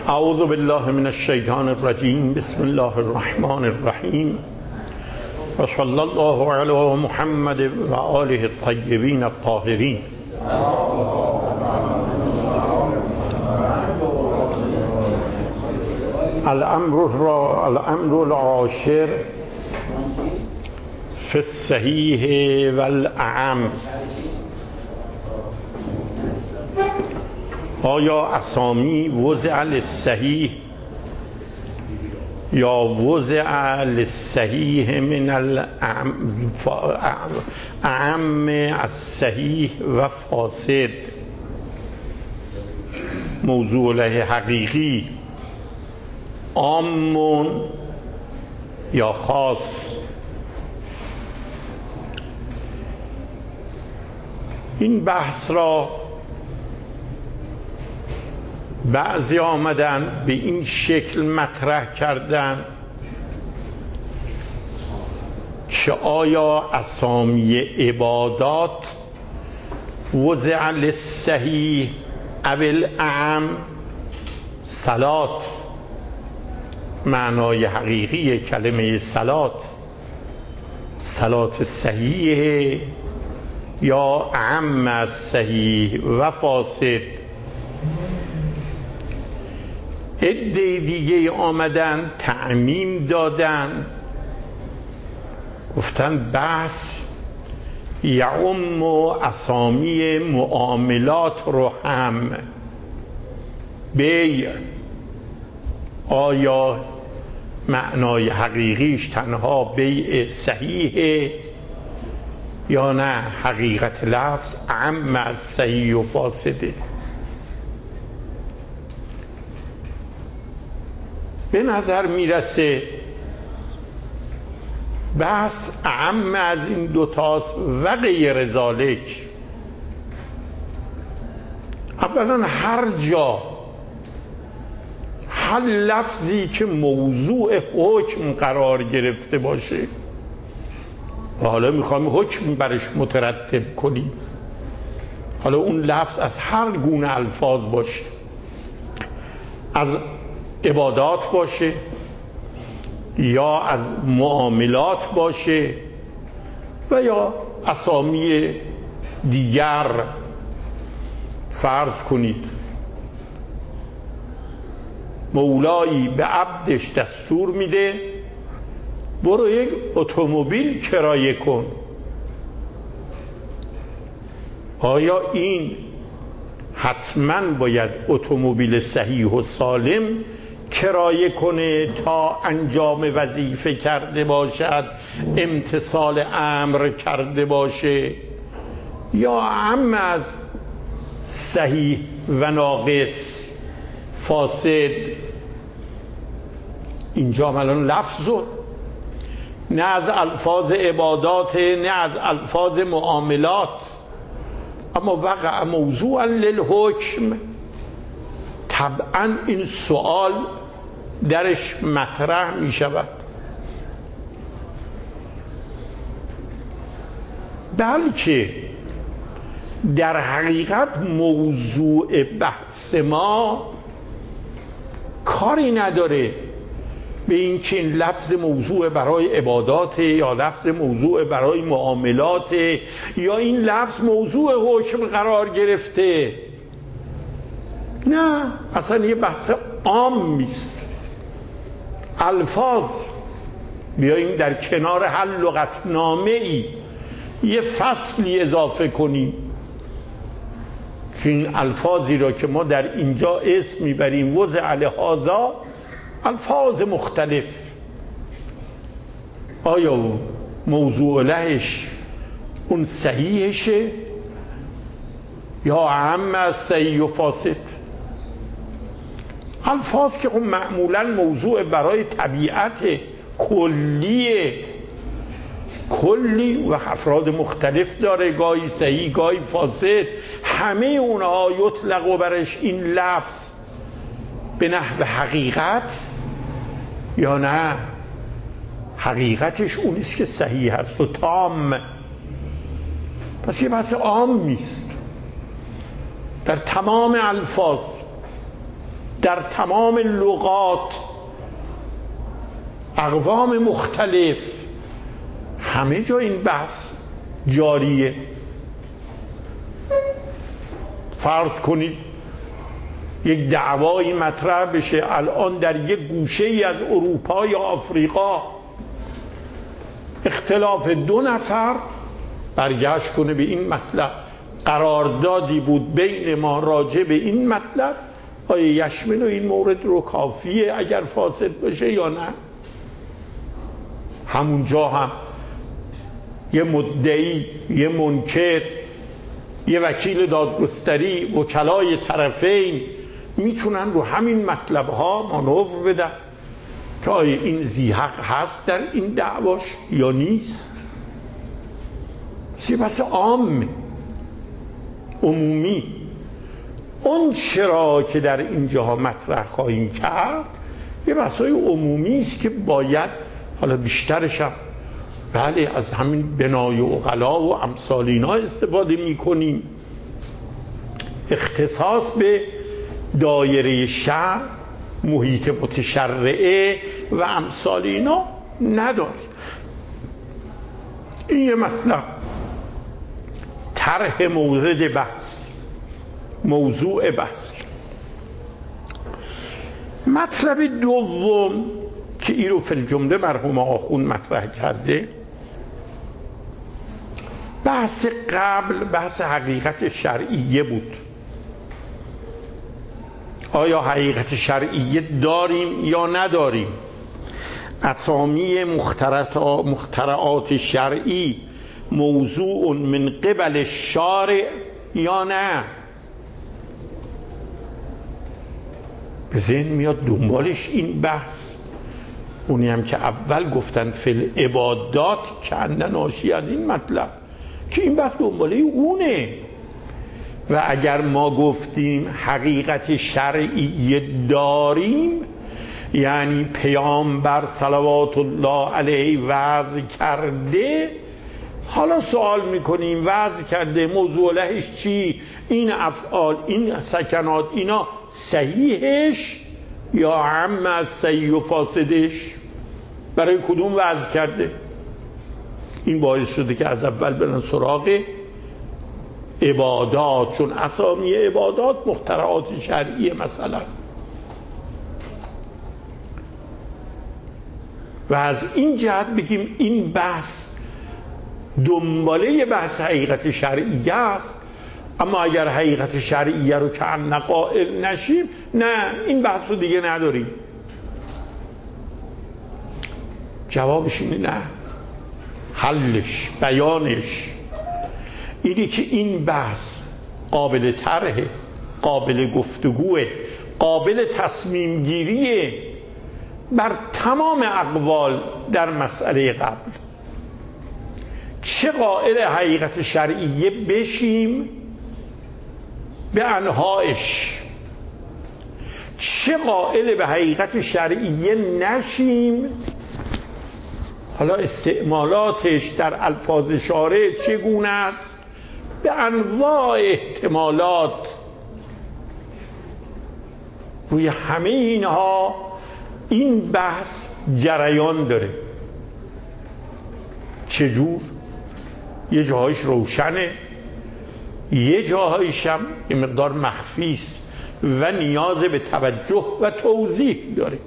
اعوذ بالله من الشیطان الرجیم. بسم الله الرحمن الرحیم و صلی الله علی محمد و آله الطیبین الطاهرین. الامر العاشر فی الصحیح والاعم. آیا اسامی وضع للصحیح یا وضع للصحیح من اعم الصحیح و فاسد موضوع له حقیقی عام یا خاص؟ این بحث را بعضی آمدن به این شکل مطرح کردن که آیا اسامی عبادات وضع للصحیح او الاعم؟ صلات، معنای حقیقی کلمه صلات صحیح یا اعم از صحیح و فاسد؟ عده دیگه آمدن تعمیم دادن، گفتن بحث یعم اسامی معاملات رو هم. بیع آیا معنای حقیقیش تنها بیع صحیحه یا نه حقیقت لفظ اعم از صحیح و فاسده؟ به نظر میرسه بحث اعم از این دوتاست و غیر ذالک. اولا هر جا هر لفظی که موضوع حکم قرار گرفته باشه و حالا میخوایم حکم برش مترتب کنیم، حالا اون لفظ از هر گونه الفاظ باشه، از عبادات باشه یا از معاملات باشه و یا اسامی دیگر. فرض کنید مولایی به عبدش دستور میده برو یک اتومبیل کرایه کن. آیا این حتما باید اتومبیل صحیح و سالم کرایه کنه تا انجام وظیفه کرده باشد، امتثال امر کرده باشه، یا اعم از صحیح و ناقص فاسد؟ اینجا الان لفظ نه از الفاظ عبادات نه از الفاظ معاملات، اما وقع موضوعا للحکم. طبعا این سوال درش مطرح می شود، بلکه در حقیقت موضوع بحث ما کاری نداره به این که این لفظ موضوع برای عبادات یا لفظ موضوع برای معاملات یا این لفظ موضوع حکم قرار گرفته. نه، اصلا یه بحث عام نیست. الفاظ بیاییم در کنار هر لغتنامه ای یه فصلی اضافه کنیم که این الفاظی را که ما در اینجا اسم میبریم وضع لهذا، الفاظ مختلف، آیا موضوع لهش اون صحیحشه یا اعم از صحیح و فاسد؟ الفاظ که معمولا موضوع برای طبیعت کلی و افراد مختلف داره، گاهی صحیح گاهی فاسد، همه اونها یطلق و برش این لفظ به نحو حقیقت یا نه حقیقتش اونیست که صحیح هست و تام. پس یه بحث عام نیست، در تمام الفاظ در تمام لغات، اقوام مختلف، همه جا این بحث جاریه. فرض کنید یک دعوایی مطرح بشه الان در یک گوشه ای از اروپا یا آفریقا، اختلاف دو نفر برگشت کنه به این مطلب، قراردادی بود بین ما راجع به این مطلب، آیا یشمل این مورد رو کافیه اگر فاسد باشه یا نه؟ همونجا هم یه مدعی، یه منکر، یه وکیل دادگستری، وکلای طرفین میتونن رو همین مطلب ها مانور بدن که آیا این ذی‌حق هست در این دعواش یا نیست. یه بحث عام عمومی. اون چرا که در اینجاها مطرح خواهیم کرد یه بحثای عمومی است که باید حالا بیشترش هم بله از همین بنای عقلا و امثال اینا استفاده میکنیم. اختصاص به دایره شرع، محیط متشرعه و امثال اینا نداریم. این یه مطلب، طرح مورد بحث، موضوع بحث. مطلب دوم که این رو فی الجمله مرحوم آخوند مطرح کرده، بحث قبل بحث حقیقت شرعیه بود. آیا حقیقت شرعیه داریم یا نداریم؟ اسامی مخترعات شرعی موضوع من قبل الشارع یا نه؟ به ذهن میاد دنبالش این بحث، اونی هم که اول گفتن فی العبادات کنده ناشی از این مطلب که این بحث دنباله اونه. و اگر ما گفتیم حقیقت شرعی داریم، یعنی پیامبر صلوات الله علیه وعظ کرده، حالا سوال میکنیم وعظ کرده، موضوع لهش چی؟ این افعال، این سکنات، اینا صحیحش یا عم از صحیح و فاسدش؟ برای کدوم وعظ کرده؟ این باعث شده که از اول برن سراغ عبادات، چون اسامی عبادات مخترعات شرعیه مثلا. و از این جهت بگیم این بحث دنباله بحث حقیقت شرعیه است، اما اگر حقیقت شرعیه رو که قائل نشیم، نه این بحث رو دیگه نداریم. جوابش اینه نه. حلش، بیانش اینی که این بحث قابل طرحه، قابل گفتگوه، قابل تصمیم گیریه بر تمام اقوال در مسئله قبل. چه قائل حقیقت شرعیه بشیم به انواعش، چه قائل به حقیقت شرعیه نشیم، حالا استعمالاتش در الفاظ شارع چگونه است، به انواع احتمالات. روی همه اینها این بحث جریان داره. چجور؟ یه جاهایش روشنه، یه جاهایش هم یه مقدار مخفی است و نیاز به توجه و توضیح داره.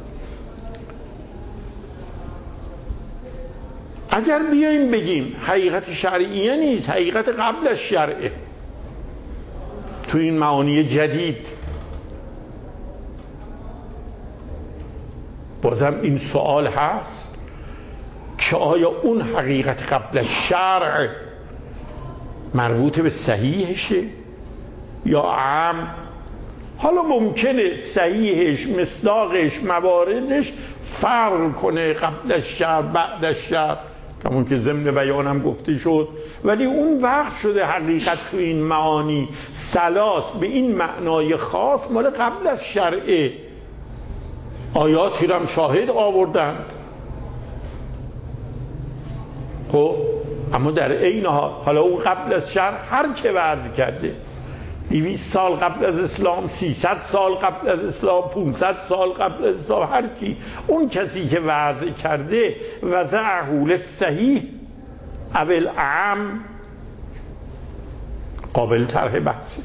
اگر بیاییم بگیم حقیقت شرعیه نیست، حقیقت قبل از شرعه، تو این معانی جدید، بازم این سوال هست که آیا اون حقیقت قبل از شرع مربوط به صحیحشه یا عام؟ حالا ممکنه صحیحش، مصداقش، مواردش فرق کنه قبل از شرع بعد از شرع، همون که ضمن بیانم گفته شد، ولی اون وقت شده حقیقت تو این معانی صلات به این معنای خاص مال قبل از شرعه. آیاتی رو هم شاهد آوردند. خب اما در عین حال حالا اون قبل از شرع هر که وعظ کرده 200 سال قبل از اسلام، 300 سال قبل از اسلام، 500 سال قبل از اسلام، هر کی، اون کسی که وضع کرده وضعه للصحیح او الاعم قابل طرح بحثه.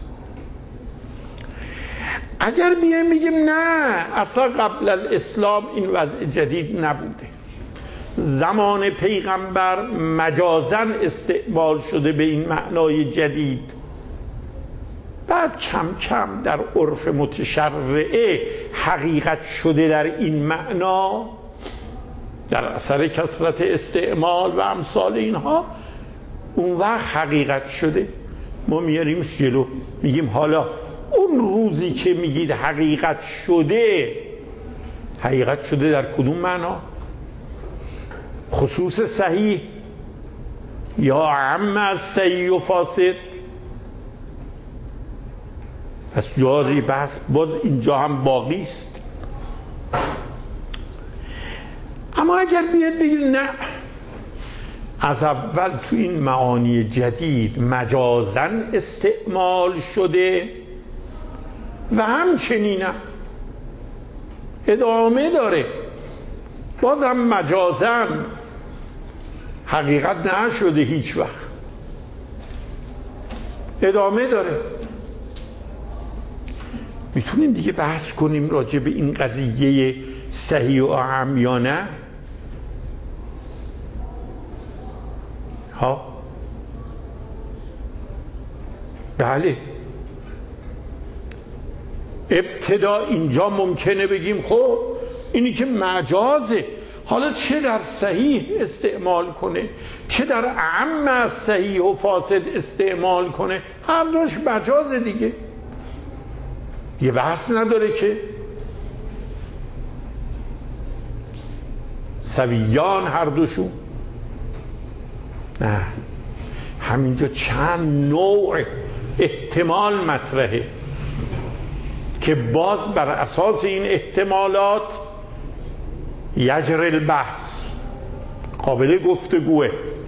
اگر بیایم میگیم نه اصلا قبل الاسلام این وضع جدید نبوده، زمان پیغمبر مجازاً استعمال شده به این معنای جدید، بعد کم کم در عرف متشرعه حقیقت شده در این معنا در اثر کثرت استعمال و امثال اینها، اون وقت حقیقت شده، ما میاریمش جلو، میگیم حالا اون روزی که میگید حقیقت شده، حقیقت شده در کدوم معنا؟ خصوص صحیح یا عم از صحیح و فاسد؟ پس جاری بحث باز اینجا هم باقی است. اما اگر بیاد بگید نه از اول تو این معانی جدید مجازاً استعمال شده و همچنینم ادامه داره، بازم مجازاً حقیقت نشده هیچ وقت، ادامه داره، میتونیم دیگه بحث کنیم راجع به این قضیه صحیح و اعم یا نه؟ ها بله، ابتدا اینجا ممکنه بگیم خب اینی که مجازه، حالا چه در صحیح استعمال کنه چه در اعم از صحیح و فاسد استعمال کنه، هر دوش مجازه دیگه، یه بحث نداره که سویان هر دوشون. نه، همینجا چند نوع احتمال مطرحه که باز بر اساس این احتمالات یجر البحث قابل گفتگوه.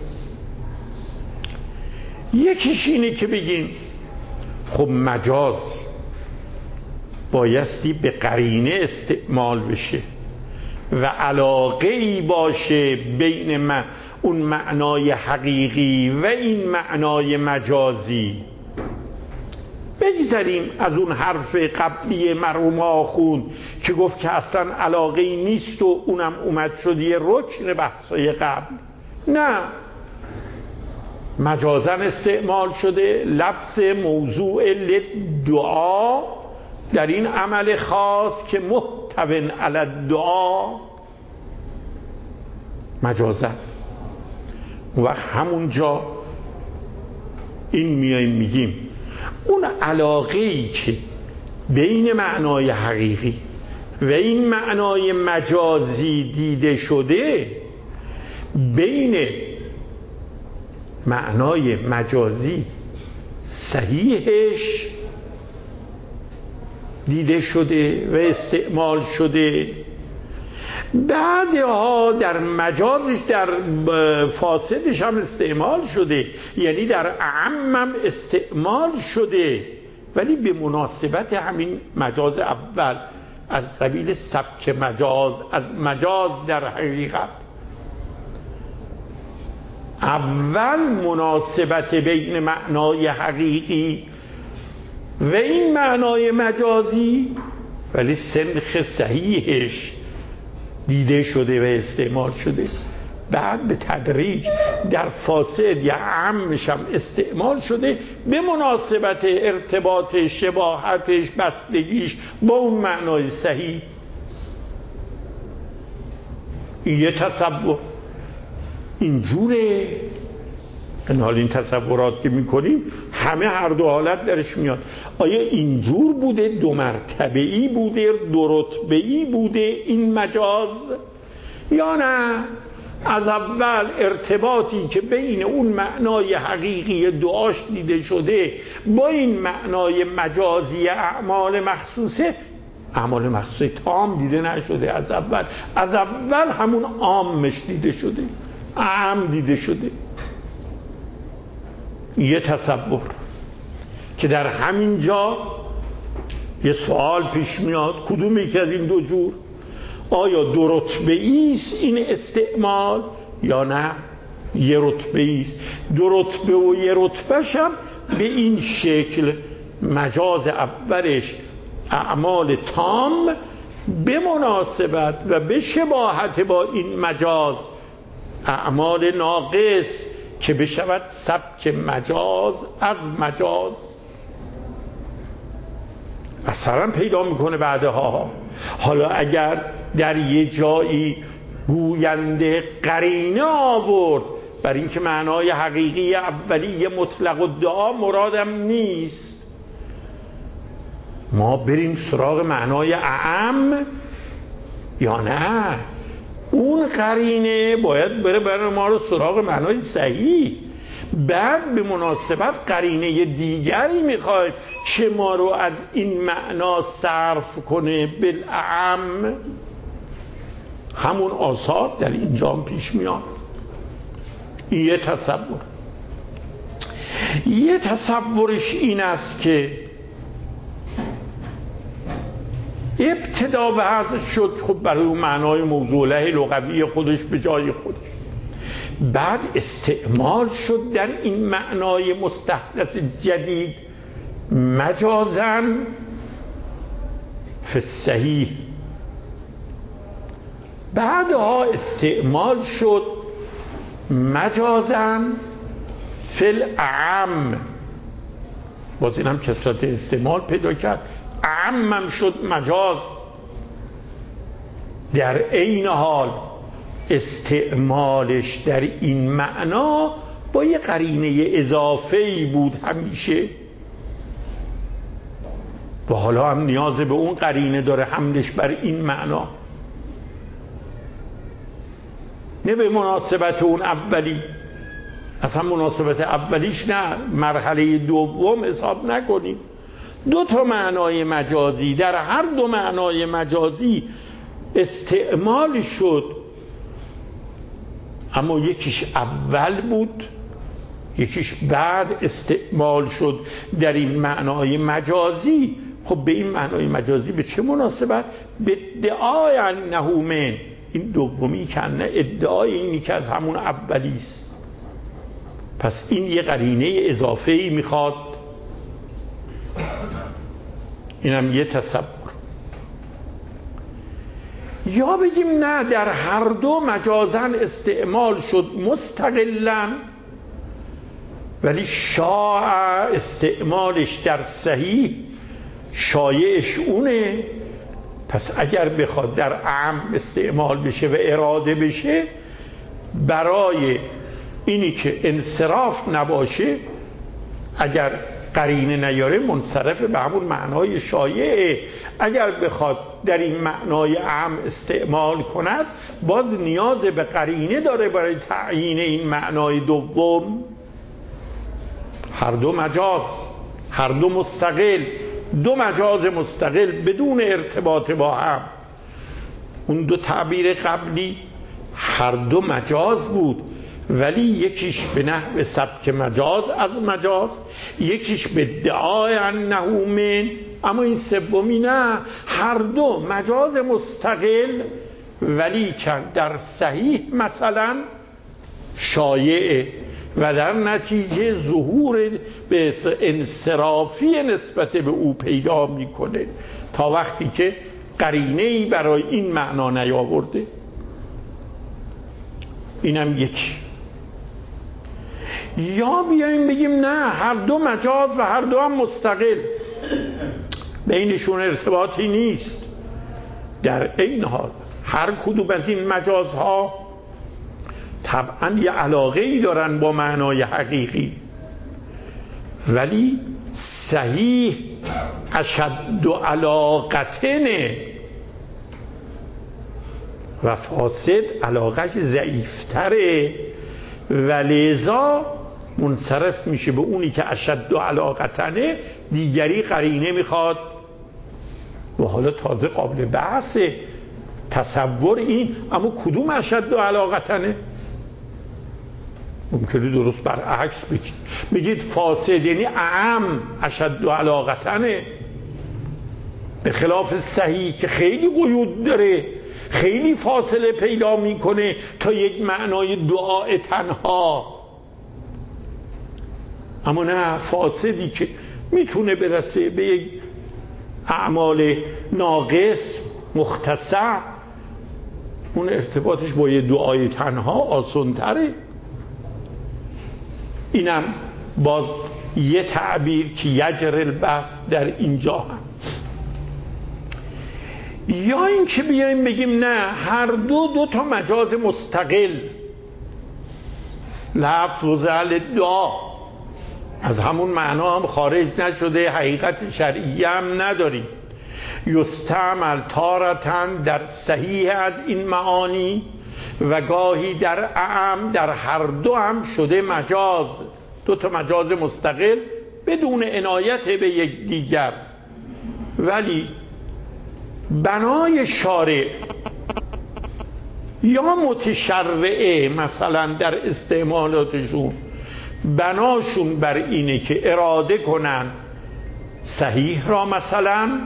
یکیش اینه که بگیم خب مجاز بایستی به قرینه استعمال بشه و علاقه ای باشه بین اون معنای حقیقی و این معنای مجازی. بگذاریم از اون حرف قبلی مرحوم آخوند که گفت که اصلا علاقه ای نیست و اونم اومد شد یه رکن بحثای قبل. نه، مجازاً استعمال شده، لفظ موضوع للدعا در این عمل خاص که محتوین علی الدعا مجازاً. اون وقت همونجا این میایم میگیم اون علاقه‌ای که بین معنای حقیقی و این معنای مجازی دیده شده، بین معنای مجازی صحیحش دیده شده و استعمال شده، بعدها در مجازش در فاسدش هم استعمال شده، یعنی در اعمم استعمال شده، ولی به مناسبت همین مجاز اول از قبیل سبک مجاز، از مجاز در حقیقت. اول مناسبت بین معنای حقیقی و این معنای مجازی، ولی سنخ صحیحش دیده شده و استعمال شده، بعد به تدریج در فاسد یا عمش هم استعمال شده به مناسبت ارتباط شباهتش، بستگیش با اون معنای صحیح. این یه تصور اینجوره. این حال این تصورات که میکنیم همه هر دو حالت درش میاد. آیا اینجور بوده، دو مرتبه‌ای بوده، دو رتبه‌ای بوده این مجاز، یا نه از اول ارتباطی که بین اون معنای حقیقی دعاش دیده شده با این معنای مجازی اعمال مخصوصه، اعمال مخصوصه تام دیده نشده، از اول همون عامش دیده شده، عام دیده شده. یه تصور. که در همین جا یه سوال پیش میاد، کدوم یکی از این دو جور؟ آیا دو رتبه‌ای است این استعمال یا نه یه رتبه‌ای است؟ دو رتبه و یه رتبه‌ش هم به این شکل مجاز اولش اعمال تام به مناسبت و به شباهت با این مجاز اعمال ناقص که بشود سبک مجاز از مجاز اثرا پیدا میکنه بعدها. حالا اگر در یه جایی گوینده قرینه آورد بر اینکه معنای حقیقی اولی مطلق الدعا مرادم نیست، ما بریم سراغ معنای اعم یا نه؟ اون قرینه باید بره ما رو سراغ معنای صحیح. بعد به مناسبت قرینه دیگری میخوایم که ما رو از این معنا صرف کنه بالاعم. همون آثار در اینجا هم پیش میاد. یه تصورش این است که ابتدا بحث شد خب برای اون معنای موضوعه لغوی خودش به جای خودش، بعد استعمال شد در این معنای مستحدث جدید مجازن فی الصحیح، بعدها استعمال شد مجازن فی الاعم، باز این هم کثرت استعمال پیدا کرد، اعمم شد مجاز. در عین حال استعمالش در این معنا با یه قرینه اضافه‌ای بود همیشه و حالا هم نیاز به اون قرینه داره حملش بر این معنا، نه به مناسبت اون اولی. اصلا مناسبت اولیش نه، مرحله دوم حساب نکنیم. دو تا معنای مجازی، در هر دو معنای مجازی استعمال شد، اما یکیش اول بود یکیش بعد استعمال شد در این معنای مجازی. خب به این معنای مجازی به چه مناسبت؟ به ادعای انه من، این دومی که نه ادعای اینی که از همون اولی است. پس این یه قرینه اضافه‌ای میخواد. اینم یه تصور. یا بگیم نه، در هر دو مجازن استعمال شد مستقلاً، ولی شاع استعمالش در صحیح شایعش اونه. پس اگر بخواد در عام استعمال بشه و اراده بشه برای اینی که انصراف نباشه، اگر قرینه نیاره منصرف به همون معنای شایعه. اگر بخواد در این معنای عام استعمال کند باز نیاز به قرینه داره برای تعیین این معنای دوم. هر دو مجاز، هر دو مستقل، دو مجاز مستقل بدون ارتباط با هم. اون دو تعبیر قبلی هر دو مجاز بود، ولی یکیش به نحو سبک مجاز از مجاز، یکیش به ادعای انه من، اما این سومی نه، هر دو مجاز مستقل ولی که در صحیح مثلا شایعه و در نتیجه ظهور به انصرافی نسبت به او پیدا میکنه تا وقتی که قرینه‌ای برای این معنا نیاورده. اینم یکی. یا بیایم بگیم نه، هر دو مجاز و هر دو هم مستقل، بینشون ارتباطی نیست. در این حال هر کدوم از این مجازها طبعا یه علاقه‌ای دارن با معنای حقیقی، ولی صحیح اشد علاقتنه و فاسد علاقش ضعیفتره و لذا منصرف میشه به اونی که اشد علاقتنه، دیگری قرینه میخواد. و حالا تازه قابل بحث تصور این، اما کدوم اشد علاقتنه؟ ممکنه درست برعکس بگید، بگید فاسد یعنی اعم اشد علاقتنه، به خلاف صحیح که خیلی قیود داره، خیلی فاصله پیدا میکنه تا یک معنای دعای تنها. اما نه، فاسدی که میتونه برسه به یک اعمال ناقص مختصر، اون ارتباطش با یه دعای تنها آسان تره. اینم باز یه تعبیر که یجر البحث در اینجا هم. یا این که بیایم بگیم نه، هر دو تا مجاز مستقل، لفظ و زل دعا از همون معنا هم خارج نشده، حقیقت شرعی هم نداریم. یستعمل تارتن در صحیح از این معانی و گاهی در اعم، در هر دو هم شده مجاز، دو تا مجاز مستقل بدون عنایت به یک دیگر. ولی بنای شارع یا متشرعه مثلا در استعمالاتشون بناشون بر اینه که اراده کنن صحیح را مثلا،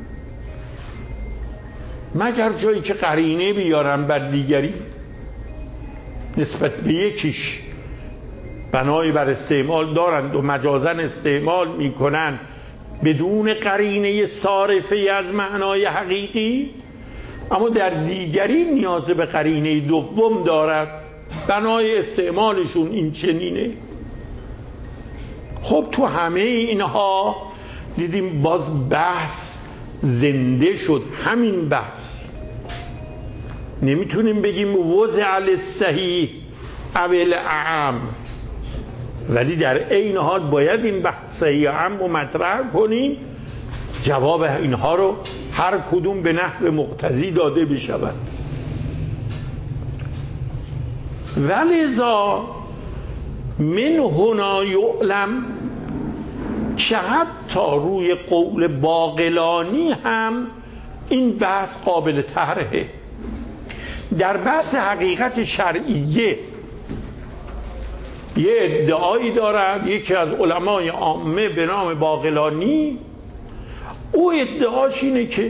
مگر جایی که قرینه بیارن بر دیگری نسبت به یکیش بنای بر استعمال دارند و مجازن استعمال میکنن بدون قرینه صارفه از معنای حقیقی، اما در دیگری نیاز به قرینه دوم دارد، بنای استعمالشون این چنینه. خب تو همه اینها دیدیم باز بحث زنده شد. همین بحث نمیتونیم بگیم وضع الصحیح او الاعم، ولی در عین حال باید این بحث صحیح عام رو مطرح کنیم، جواب اینها رو هر کدوم به نحو مقتضی داده بشود. ولذا من هنا یعلم که حتی روی قول باقلانی هم این بحث قابل طرحه. در بحث حقیقت شرعیه یه ادعایی دارد یکی از علمای عامه به نام باقلانی، او ادعاش اینه که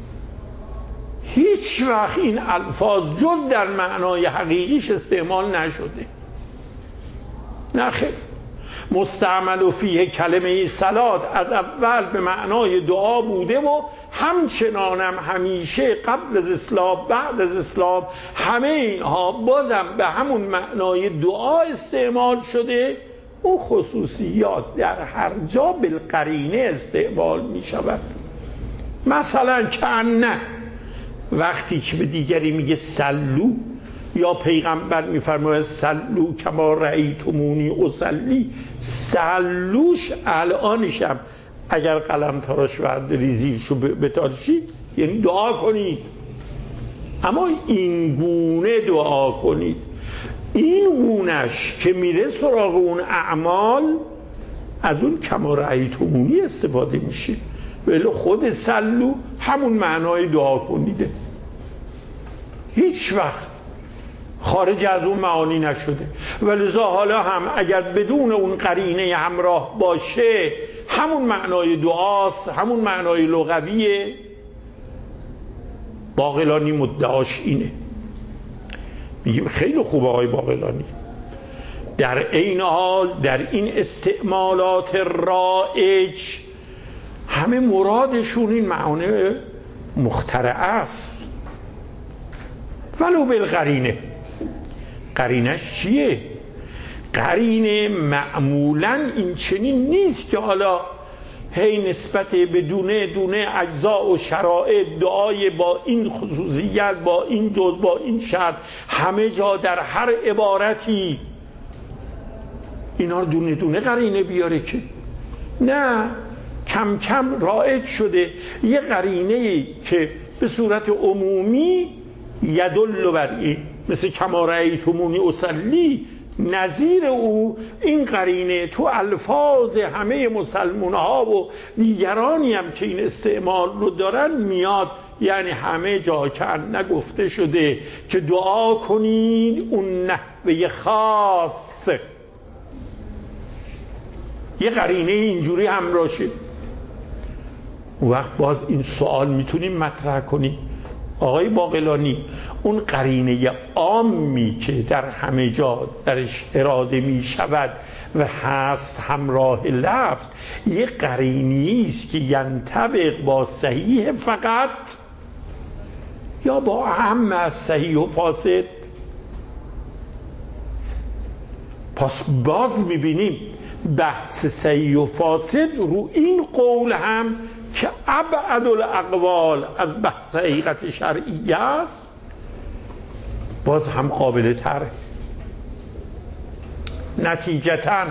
هیچ وقت این الفاظ جز در معنای حقیقیش استعمال نشده. نه خیر، مستعمل و فیه کلمه صلات از اول به معنای دعا بوده و همچنانم همیشه قبل از اسلام بعد از اسلام همه اینها بازم به همون معنای دعا استعمال شده. او خصوصیات در هر جا بالقرینه استعمال می شود. مثلا کأنه وقتی که به دیگری میگه سلو، یا پیغمبر میفرماید سلو کما رأیتمونی اصلی، سلوش الانشم اگر قلم تراش ورداری زیرشو بتارشی یعنی دعا کنید، اما این گونه دعا کنید. این گونش که میره سراغ اون اعمال از اون کما رأیتمونی استفاده میشه، ولی خود سلو همون معنای دعا کنیده، هیچ وقت خارج از اون معانی نشده. ولذا حالا هم اگر بدون اون قرینه همراه باشه همون معنای دعاست، همون معنای لغویه. باقلانی مدعاش اینه. میگیم خیلی خوب آقای باقلانی، در عین حال در این استعمالات رایج همه مرادشون این معانی مخترعه است، ولو بالقرینه. قرینش چیه؟ قرینه معمولا این چنین نیست که حالا هی نسبت به دونه دونه اجزاء و شرایط دعای با این خصوصیت، با این جز، با این شرط، همه جا در هر عبارتی اینا رو دونه دونه قرینه بیاره که نه، کم کم رایج شده یه قرینه که به صورت عمومی یدل بر این، مثل کما رأیتمونی اصلی، نظیر او این قرینه تو الفاظ همه مسلمان ها و دیگرانی هم که این استعمال رو دارن میاد یعنی همه جا که نگفته شده که دعا کنید اون نحوه خاص، یه قرینه اینجوری همراهشه. اون وقت باز این سوال میتونیم مطرح کنیم آقای باقلانی، اون قرینه عامی که در همه جا درش اراده می شود و هست همراه لفظ، یه قرینی است که ینطبق با صحیح فقط یا با اهم از صحیح و فاسد؟ پس باز میبینیم بحث صحیح و فاسد رو این قول هم که ابعد الاقوال از بحث حقیقت شرعی است باز هم قابل تر. نتیجتاً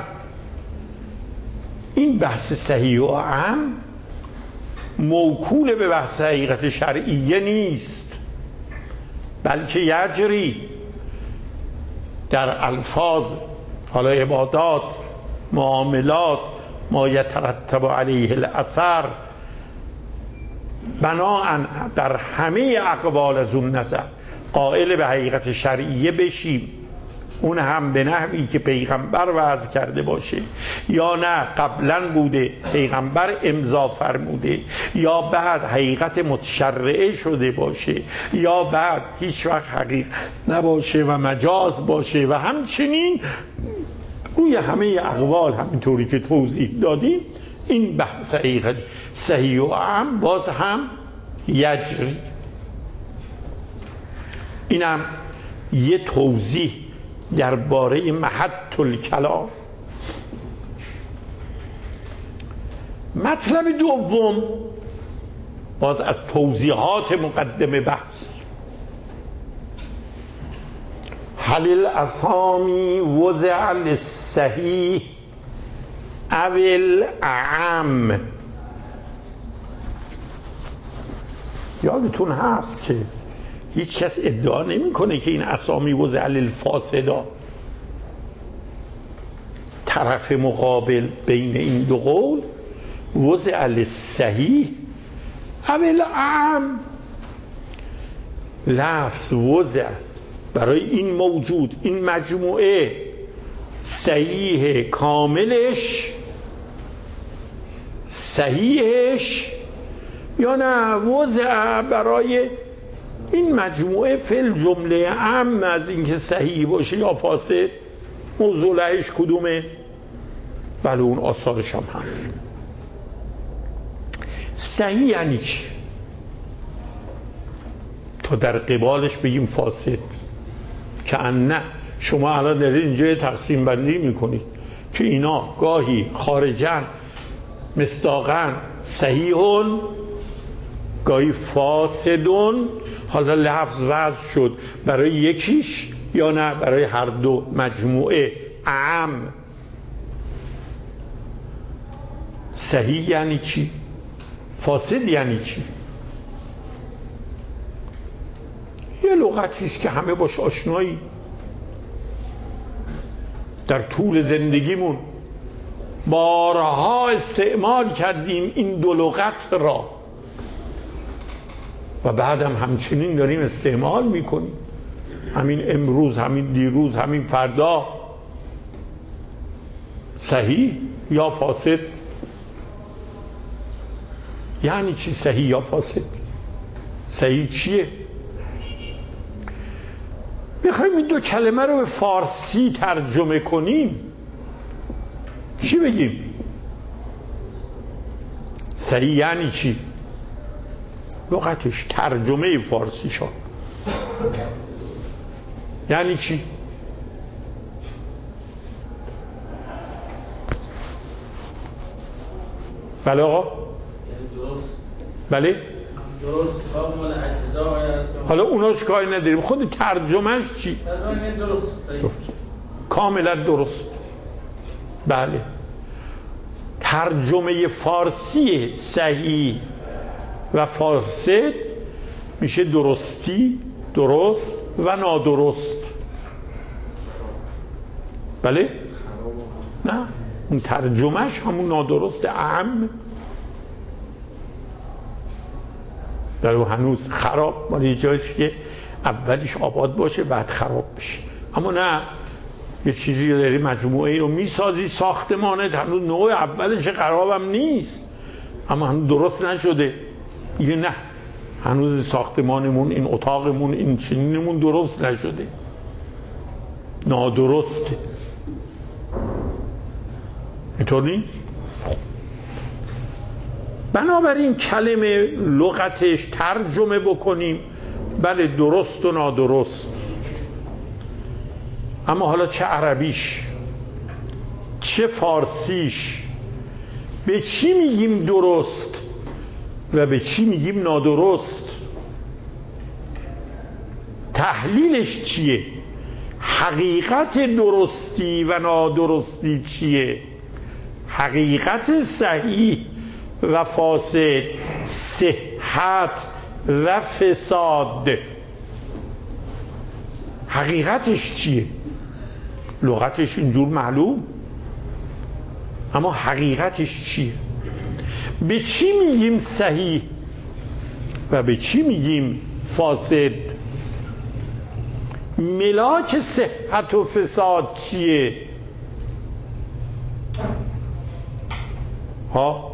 این بحث صحیح و اهم موکول به بحث حقیقت شرعیه نیست، بلکه یجری در الفاظ، حالا عبادات، معاملات، ما یترتب علیه الاثر، بناءً در همه اقوال از اون نظر قائل به حقیقت شرعیه بشیم، اون هم به نحوی که پیغمبر وضع کرده باشه یا نه قبلا بوده پیغمبر امضا فرموده یا بعد حقیقت متشرعه شده باشه یا بعد هیچ وقت حقیقت نباشه و مجاز باشه و همچنین روی همه اقوال همینطوری که توضیح دادیم. این بحث حقیقت صحیح و عام باز هم یجری. اینم یه توضیح درباره محط الکلام. مطلب دوم باز از توضیحات مقدم بحث، هل الاسامی وضع للصحیح او الاعم؟ یادتون هست که هیچ کس ادعا نمیکنه که این اسامی وضع للفاسدا. طرف مقابل بین این دو قول وضع للصحیح او الاعم، لفظ وضع برای این موجود، این مجموعه، صحیح کاملش، صحیحش، یا نه وضع برای این مجموعه فل جمله عام از اینکه صحیح باشه یا فاسد، موضوع لهش کدومه؟ بله اون آثارش هم هست. صحیح یعنی چی؟ تا در قبالش بگیم فاسد. که نه شما الان دارید اینجا تقسیم بندی میکنید که اینا گاهی خارجن مصداقاً صحیحون، گاهی فاسدون. حالا لفظ وضع شد برای یکیش یا نه برای هر دو مجموعه عام. صحیح یعنی چی؟ فاسد یعنی چی؟ یه لغتیست که همه باش آشنایی، در طول زندگیمون بارها استعمال کردیم این دو لغت را و بعدم همچنین داریم استعمال میکنیم، همین امروز، همین دیروز، همین فردا. صحیح یا فاسد یعنی چی؟ صحیح یا فاسد؟ صحیح چیه؟ بخوایم این دو کلمه رو به فارسی ترجمه کنیم چی بگیم؟ صحیح یعنی چی؟ لغتش ترجمه فارسی شد یعنی چی؟ بله آقا؟ درست. بله؟ درست. حالا اوناش کاری نداریم، خود ترجمهش چی؟ ترجمه درست. کاملا درست. بله. ترجمه فارسی صحیح و فاسد میشه درستی، درست و نادرست. بله؟ نه، اون ترجمهش همون نادرست اعم. در او هنوز خراب مال یه جاییست که اولش آباد باشه بعد خراب بشه. اما نه، یه چیزی رو داری مجموعه ای رو میسازی، ساختمانت هنوز نوع اولش خرابم نیست اما هنوز درست نشده. یه نه، هنوز ساختمانمون، این اتاقمون، این چنینمون درست نشده، نادرسته. اینطور نیست. بنابراین کلمه لغتش ترجمه بکنیم، بله درست و نادرست. اما حالا چه عربیش چه فارسیش، به چی میگیم درست و به چی میگیم نادرست؟ تحلیلش چیه؟ حقیقت درستی و نادرستی چیه؟ حقیقت صحیح و فاسد، صحت و فساد، حقیقتش چیه؟ لغتش اینجور معلوم، اما حقیقتش چیه؟ به چی میگیم صحیح و به چی میگیم فاسد؟ ملاک صحت و فساد چیه؟ ها؟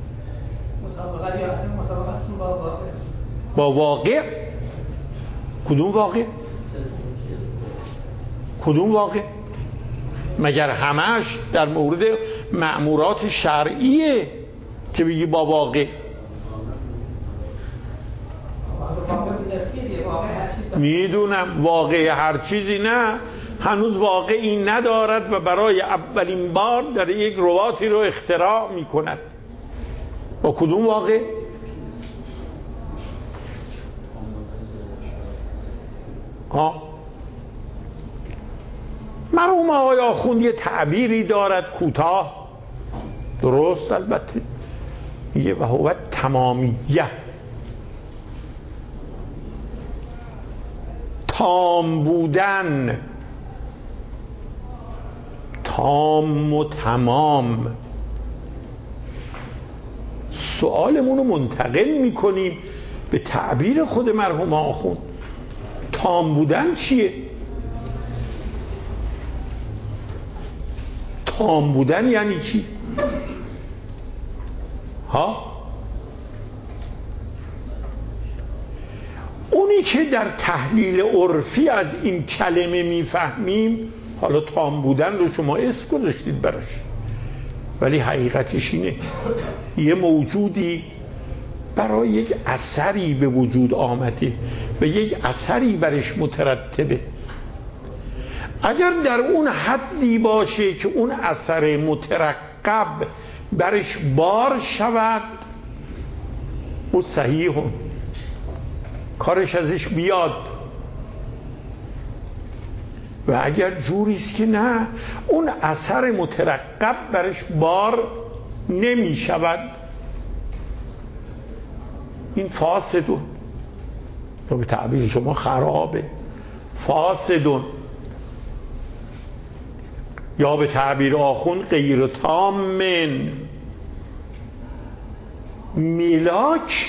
مطابقتون با واقع. با واقع؟ کدوم واقع؟ کدوم واقع؟ مگر همش در مورد مأمورات شرعیه که بگی با واقع؟ میدونم واقع هر چیزی نه، هنوز واقعی ندارد و برای اولین بار در یک رواتی رو اختراع میکند. با کدوم واقع؟ مرحوم آقای آخوند یه تعبیری دارد کوتاه، درست البته، میگه و هو تمامیه، تام بودن، تام و تمام. سوالمون رو منتقل میکنیم به تعبیر خود مرحوم آخوند. تام بودن چیه؟ تام بودن یعنی چی؟ ها؟ اونی که در تحلیل عرفی از این کلمه میفهمیم، حالا تام بودن رو شما اسم گذاشتید براش، ولی حقیقتش اینه یه موجودی برای یک اثری به وجود آمده و یک اثری برش مترتبه. اگر در اون حدی باشه که اون اثر مترقب برش بار شود، او صحیحون، کارش ازش بیاد. و اگر جوریست که نه، اون اثر مترقب برش بار نمی شود، این فاسدون، یا به تعبیر شما خرابه، فاسدون، یا به تعبیر آخوند غیر تامن. ملاک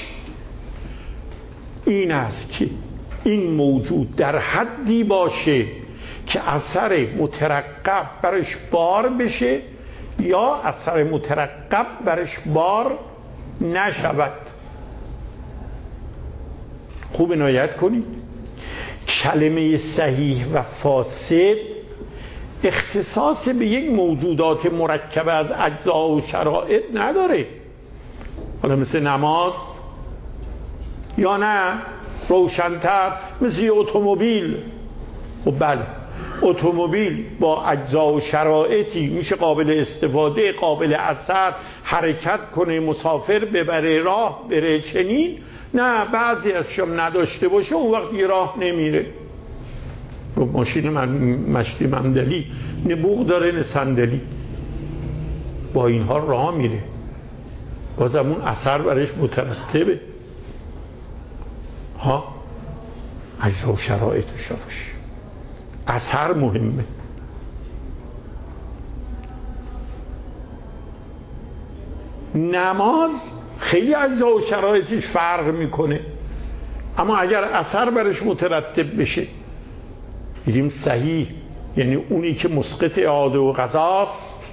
این است که این موجود در حدی باشه که اثر مترقب برش بار بشه یا اثر مترقب برش بار نشود. خوب عنایت کنید، کلمه صحیح و فاسد اختصاص به یک موجودات مرکب از اجزا و شرایط نداره. حالا مثل نماز، یا نه روشن‌تر مثل یه اتومبیل. خب بله، اتومبیل با اجزا و شرایطی میشه قابل استفاده، قابل اثر، حرکت کنه، مسافر ببره، راه بره، چنین. نه، بعضی از شما نداشته باشه اون وقت یه راه نمیره. ماشین مشتی ممدلی نه بوق داره نه صندلی، با اینها راه میره، بازم اون اثر برش مترتبه. ها، اجزا و شرایطش باشه، اثر مهمه. نماز خیلی اجزا و شرایطش فرق میکنه. اما اگر اثر برش مترتب بشه میگیم صحیح، یعنی اونی که مسقط اعاده و قضاست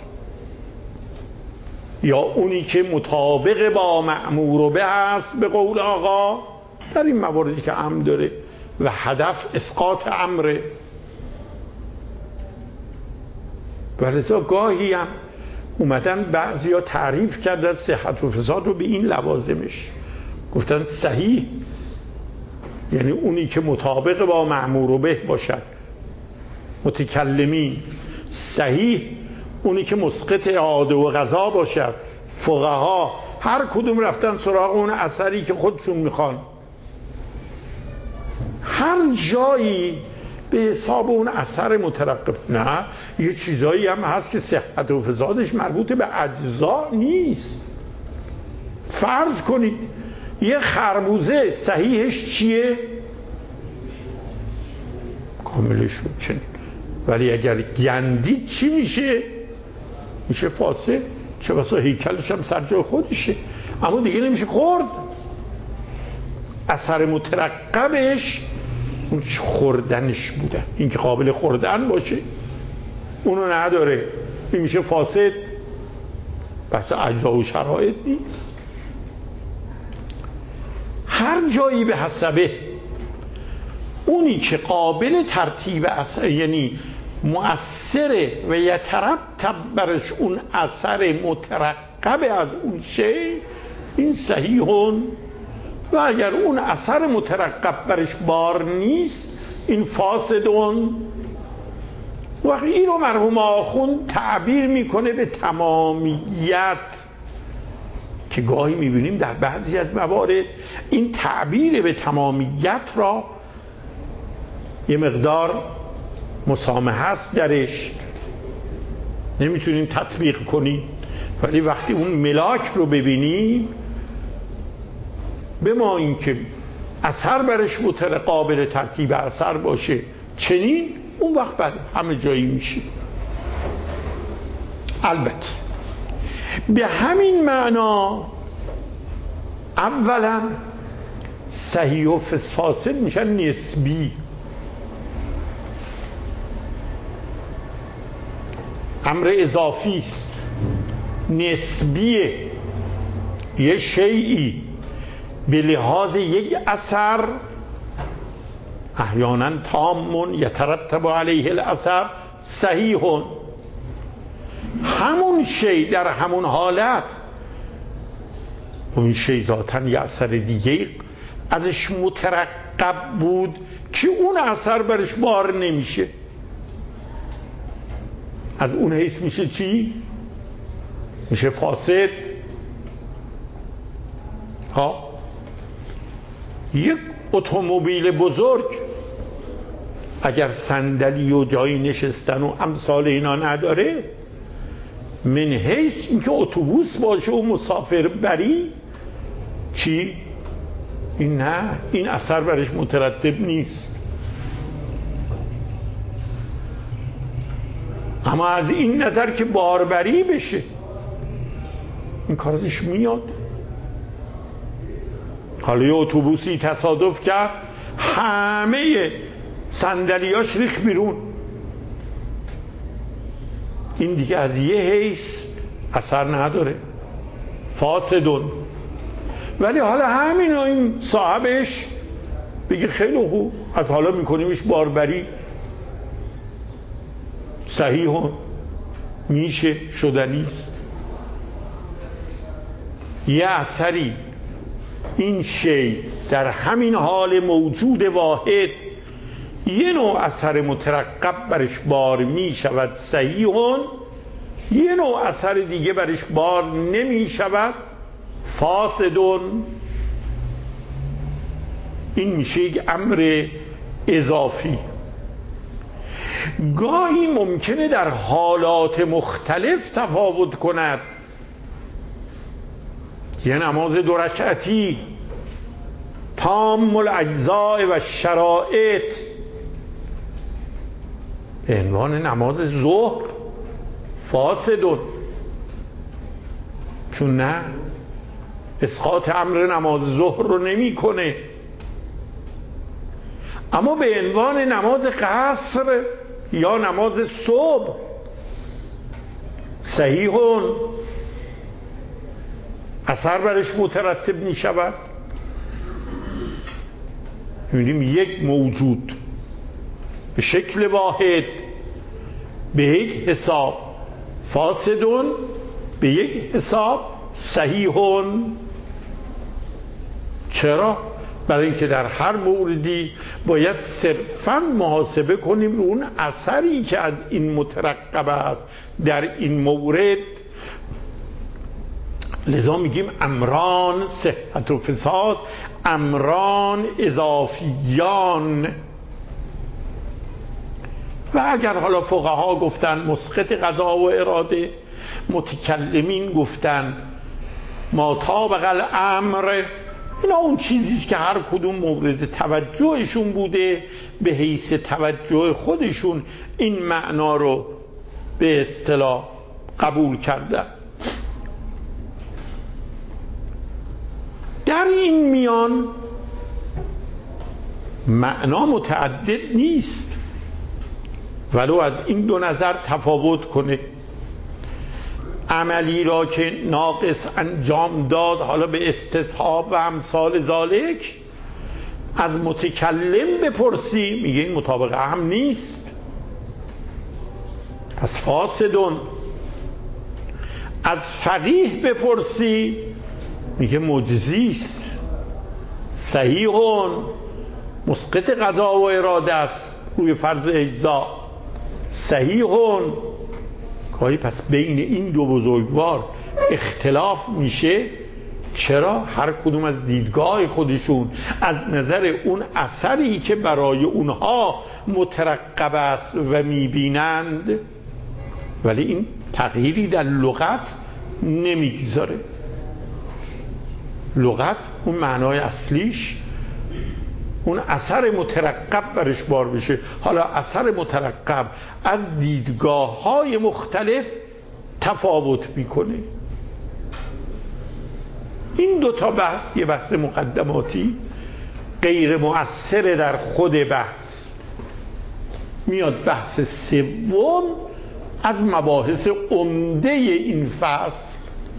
یا اونی که مطابق با مأمور به است به قول آقا در این مواردی که امر داره و هدف اسقاط امره. ولذا گاهی هم اومدن بعضیا تعریف کردن صحت و فساد رو به این لوازمش، گفتن صحیح یعنی اونی که مطابق با مأمور به باشد متکلمین، صحیح اونی که مسقط اعاده و قضا باشد فقها، هر کدوم رفتن سراغ اون اثری که خودشون میخوان، هر جایی به حساب اون اثر مترقب. نه، یه چیزایی هم هست که صحت و فسادش مربوط به اجزا نیست. فرض کنید یه خربوزه صحیحش چیه؟ کاملش شد چنین، ولی اگر گندید چی میشه؟ میشه فاسد. چه بسا هیکلش هم سر جای خودشه اما دیگه نمیشه خورد. اثر مترقبش اون خوردنش بوده، این که قابل خوردن باشه اونو نداره، این میشه فاسد. بس اجزا و شرایط نیست. هر جایی به حسبه اونی که قابل ترتیب اثر یعنی مؤثره و یترتب برش اون اثر مترقب از اون شی، این صحیحون. و اگر اون اثر مترقب برش بار نیست این فاسدون. وقتی این رو مرحوم آخوند تعبیر میکنه به تمامیت که گاهی میبینیم در بعضی از موارد این تعبیر به تمامیت را یه مقدار مسامحه است درش، نمیتونیم تطبیق کنیم، ولی وقتی اون ملاک رو ببینیم به ما این که اثر برش قابل ترتیب اثر باشه چنین، اون وقت بعد همه جایی میشه. البته به همین معنا اولا صحیح و فاسد میشن نسبی. امر اضافی است، نسبیه. یه شیئی به لحاظ یک اثر احیانا تام یترتب علیه الاثر صحیحون، همون شی در همون حالت اون شی ذاتاً یه اثر دیگه ازش مترقب بود که اون اثر برش بار نمیشه، از اون حیث میشه چی؟ میشه فاسد. ها، یک اتومبیل بزرگ اگر صندلی و جایی نشستن و امثال اینا نداره، من حیث اینکه اتوبوس باشه و مسافر بری چی؟ این نه، این اثر برش مترتب نیست. اما از این نظر که باربری بشه این کارش میاد. حالا یه اتوبوسی تصادف کرد همه صندلیاش ریخت بیرون، این دیگه از یه حیث اثر نداره، فاسدون. ولی حالا همین این صاحبش بگه خیلی خوب از حالا میکنیمش باربری، صحیحون، میشه، شدنیست. یه اثری این شی در همین حال موجود واحد یه نوع اثر مترقب برش بار می شود صحیحون، یه نوع اثر دیگه برش بار نمی شود فاسدون. این میشه یک امر اضافی. گاهی ممکنه در حالات مختلف تفاوت کند. یه نماز 2 رکعتی تام الاجزاء و شرائط به عنوان نماز ظهر فاسدون، چون نه اسقاط امر نماز ظهر رو نمی کنه. اما به عنوان نماز قصر یا نماز صبح صحیحون اثر برش مترتب می شود. می‌بینیم یک موجود به شکل واحد به یک حساب فاسدون، به یک حساب صحیحون. چرا؟ برای اینکه در هر موردی باید صرفاً محاسبه کنیم رو اون اثری که از این مترقب است در این مورد. لذا میگیم امران صحت و فساد، امران اضافیان. و اگر حالا فقها گفتن مسقط قضا و اراده، متکلمین گفتن ما طابق الامر، اینا اون چیزیست که هر کدوم مورد توجهشون بوده، به حیث توجه خودشون این معنا رو به اصطلاح قبول کردن. در این میان معنا متعدد نیست، ولو از این دو نظر تفاوت کنه. عملی را که ناقص انجام داد، حالا به استصحاب و امثال ذالک، از متکلم بپرسی میگه این مطابق هم نیست، پس فاسدون. از فقیه بپرسی میگه مجزیست، صحیحون، مسقط قضا و اراده است روی فرض اجزا، صحیحون. گاهی پس بین این دو بزرگوار اختلاف میشه. چرا؟ هر کدوم از دیدگاه خودشون از نظر اون اثری که برای اونها مترقب است و میبینند. ولی این تغییری در لغت نمیگذاره. لغت اون معنای اصلیش اون اثر مترقب برش بار بشه. حالا اثر مترقب از دیدگاه‌های مختلف تفاوت میکنه. این دوتا بحث، یه بحث مقدماتی غیر مؤثر در خود بحث، میاد بحث سوم از مباحث عمده این فصل.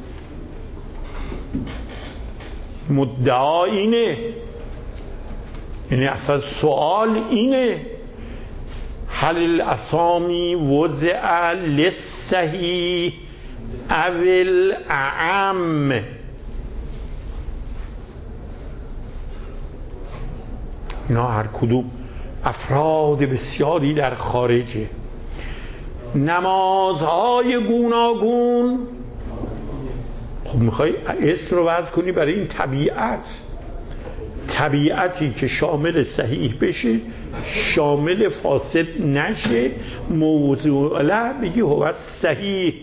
مدعا اینه، یعنی اصلا سوال اینه هل الاسامی وضع للصحیح او الاعم. اینا هر کدوم افراد بسیاری در خارجه. نمازهای گوناگون، خب میخوای اسم رو وضع کنی برای این طبیعتی که شامل صحیح بشه، شامل فاسد نشه، موضوع له بگی هو صحیح.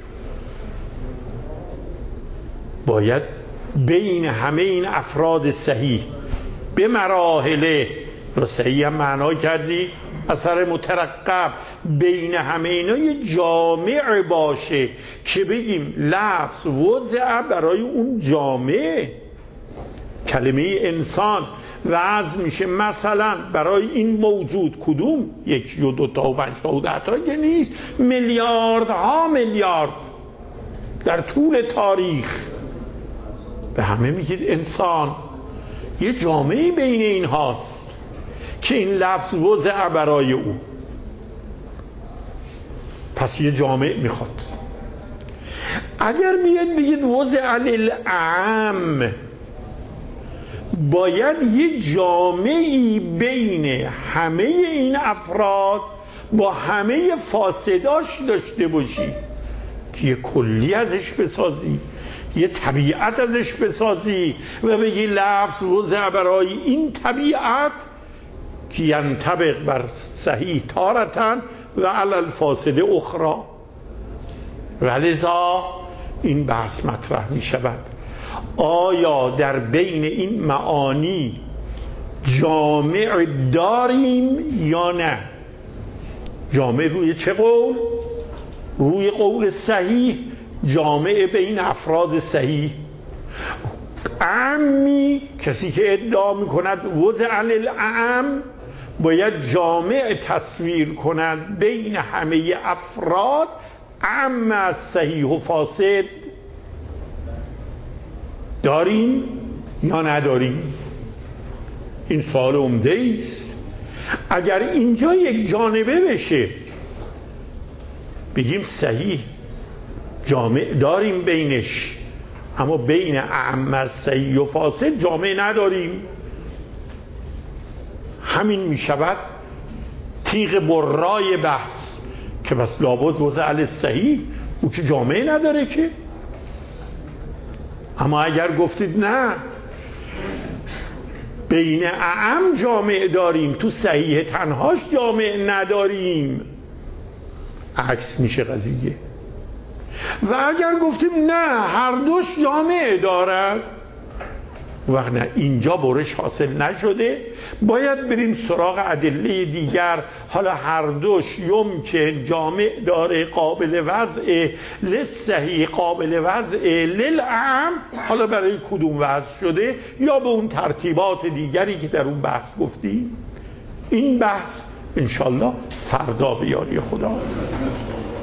باید بین همه این افراد صحیح به مراحل رو صحیح هم معنا کردی، اثر مترقب، بین همه اینا یه جامع باشه که بگیم لفظ وضع برای اون جامع. کلمه انسان وضع میشه مثلا برای این موجود کدوم؟ یکی و دوتا و پنجتا و دهتا که نیست، میلیاردها میلیارد در طول تاریخ. به همه میگید انسان. یه جامعی بین این هاست که این لفظ وضع برای او. پس یه جامع میخواد. اگر بیاد بگید وضع للعام، باید یه جامعی بین همه این افراد با همه فاسداش داشته باشی که یه کلی ازش بسازی، یه طبیعت ازش بسازی و بگی لفظ وضع برای این طبیعت که ینطبق بر صحیح تارتن و علی الفاسد اخرى. ولذا این بحث مطرح می شود آیا در بین این معانی جامع داریم یا نه؟ جامع روی چه قول؟ روی قول صحیح، جامع بین افراد صحیح. عامی، کسی که ادعا میکند وضع للعام، باید جامع تصویر کند بین همه افراد، اما از صحیح و فاسد داریم یا نداریم؟ این سوال عمده است. اگر اینجا یک جانبه بشه بگیم صحیح جامع داریم بینش، اما بین اعم از صحیح و فاسد جامع نداریم، همین می شود تیغ برای بحث که بس لابد وضع علی صحیح، او که جامعه نداره که. اما اگر گفتید نه بین اعم جامعه داریم، تو صحیح تنهاش جامعه نداریم، عکس میشه قضیه. و اگر گفتیم نه هر دوش جامعه دارد، وقت نه، اینجا برش حاصل نشده، باید بریم سراغ ادله دیگر. حالا هر دوش یمکن جامع داره، قابل وضع للصحیح، قابل وضع للعام، حالا برای کدوم وضع شده یا به اون ترتیبات دیگری که در اون بحث گفتیم. این بحث انشالله فردا به یاری خدا.